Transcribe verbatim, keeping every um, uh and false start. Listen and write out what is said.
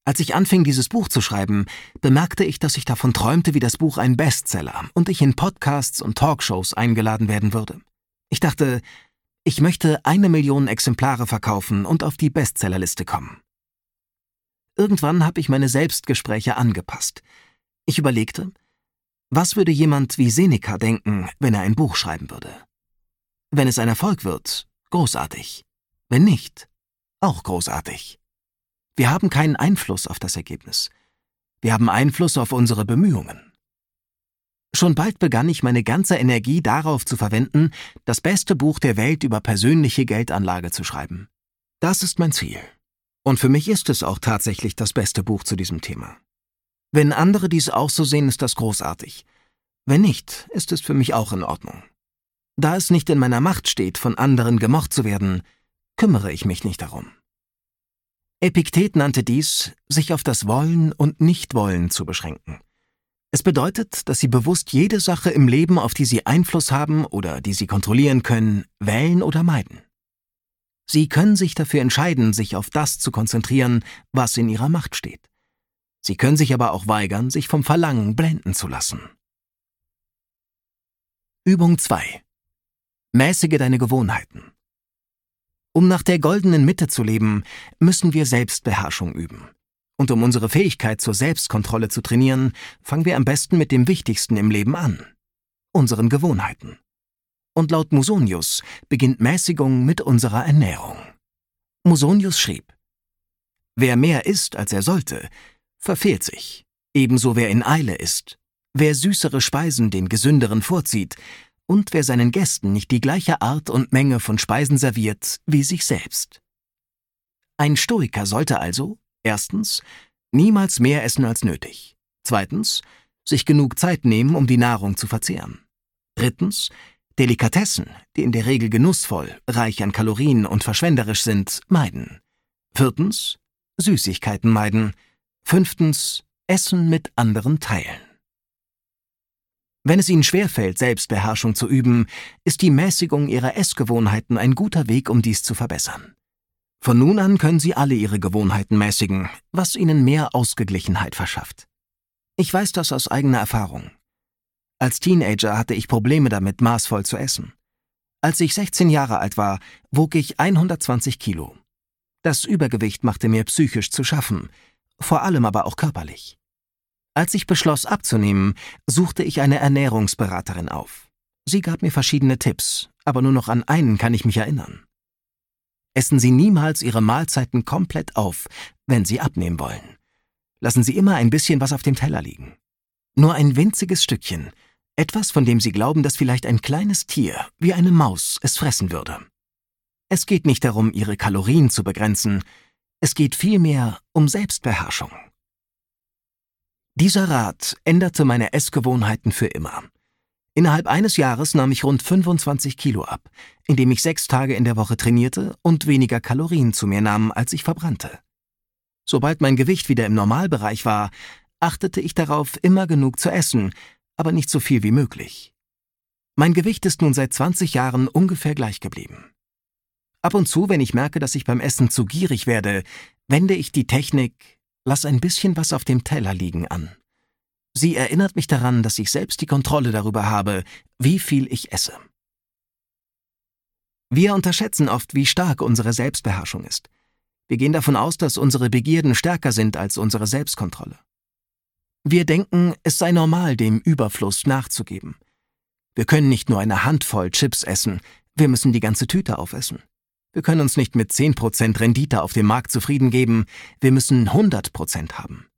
Als ich anfing, dieses Buch zu schreiben, bemerkte ich, dass ich davon träumte, wie das Buch ein Bestseller und ich in Podcasts und Talkshows eingeladen werden würde. Ich dachte, ich möchte eine Million Exemplare verkaufen und auf die Bestsellerliste kommen. Irgendwann habe ich meine Selbstgespräche angepasst. Ich überlegte, was würde jemand wie Seneca denken, wenn er ein Buch schreiben würde? Wenn es ein Erfolg wird, großartig. Wenn nicht, auch großartig. Wir haben keinen Einfluss auf das Ergebnis. Wir haben Einfluss auf unsere Bemühungen. Schon bald begann ich meine ganze Energie darauf zu verwenden, das beste Buch der Welt über persönliche Geldanlage zu schreiben. Das ist mein Ziel. Und für mich ist es auch tatsächlich das beste Buch zu diesem Thema. Wenn andere dies auch so sehen, ist das großartig. Wenn nicht, ist es für mich auch in Ordnung. Da es nicht in meiner Macht steht, von anderen gemocht zu werden, kümmere ich mich nicht darum. Epiktet nannte dies, sich auf das Wollen und Nichtwollen zu beschränken. Es bedeutet, dass Sie bewusst jede Sache im Leben, auf die Sie Einfluss haben oder die Sie kontrollieren können, wählen oder meiden. Sie können sich dafür entscheiden, sich auf das zu konzentrieren, was in Ihrer Macht steht. Sie können sich aber auch weigern, sich vom Verlangen blenden zu lassen. Übung zwei. Mäßige deine Gewohnheiten. Um nach der goldenen Mitte zu leben, müssen wir Selbstbeherrschung üben. Und um unsere Fähigkeit zur Selbstkontrolle zu trainieren, fangen wir am besten mit dem Wichtigsten im Leben an: unseren Gewohnheiten. Und laut Musonius beginnt Mäßigung mit unserer Ernährung. Musonius schrieb: Wer mehr isst, als er sollte, verfehlt sich. Ebenso wer in Eile isst. Wer süßere Speisen den gesünderen vorzieht und wer seinen Gästen nicht die gleiche Art und Menge von Speisen serviert wie sich selbst. Ein Stoiker sollte also, erstens, niemals mehr essen als nötig. Zweitens, sich genug Zeit nehmen, um die Nahrung zu verzehren. Drittens, Delikatessen, die in der Regel genussvoll, reich an Kalorien und verschwenderisch sind, meiden. Viertens, Süßigkeiten meiden. Fünftens, Essen mit anderen teilen. Wenn es Ihnen schwerfällt, Selbstbeherrschung zu üben, ist die Mäßigung Ihrer Essgewohnheiten ein guter Weg, um dies zu verbessern. Von nun an können Sie alle Ihre Gewohnheiten mäßigen, was Ihnen mehr Ausgeglichenheit verschafft. Ich weiß das aus eigener Erfahrung. Als Teenager hatte ich Probleme damit, maßvoll zu essen. Als ich sechzehn Jahre alt war, wog ich hundertzwanzig Kilo. Das Übergewicht machte mir psychisch zu schaffen, vor allem aber auch körperlich. Als ich beschloss abzunehmen, suchte ich eine Ernährungsberaterin auf. Sie gab mir verschiedene Tipps, aber nur noch an einen kann ich mich erinnern. Essen Sie niemals Ihre Mahlzeiten komplett auf, wenn Sie abnehmen wollen. Lassen Sie immer ein bisschen was auf dem Teller liegen. Nur ein winziges Stückchen, etwas, von dem Sie glauben, dass vielleicht ein kleines Tier, wie eine Maus, es fressen würde. Es geht nicht darum, Ihre Kalorien zu begrenzen, es geht vielmehr um Selbstbeherrschung. Dieser Rat änderte meine Essgewohnheiten für immer. Innerhalb eines Jahres nahm ich rund fünfundzwanzig Kilo ab, indem ich sechs Tage in der Woche trainierte und weniger Kalorien zu mir nahm, als ich verbrannte. Sobald mein Gewicht wieder im Normalbereich war, achtete ich darauf, immer genug zu essen, aber nicht so viel wie möglich. Mein Gewicht ist nun seit zwanzig Jahren ungefähr gleich geblieben. Ab und zu, wenn ich merke, dass ich beim Essen zu gierig werde, wende ich die Technik „Lass ein bisschen was auf dem Teller liegen“ an. Sie erinnert mich daran, dass ich selbst die Kontrolle darüber habe, wie viel ich esse. Wir unterschätzen oft, wie stark unsere Selbstbeherrschung ist. Wir gehen davon aus, dass unsere Begierden stärker sind als unsere Selbstkontrolle. Wir denken, es sei normal, dem Überfluss nachzugeben. Wir können nicht nur eine Handvoll Chips essen, wir müssen die ganze Tüte aufessen. Wir können uns nicht mit zehn Prozent Rendite auf dem Markt zufrieden geben, wir müssen hundert Prozent haben.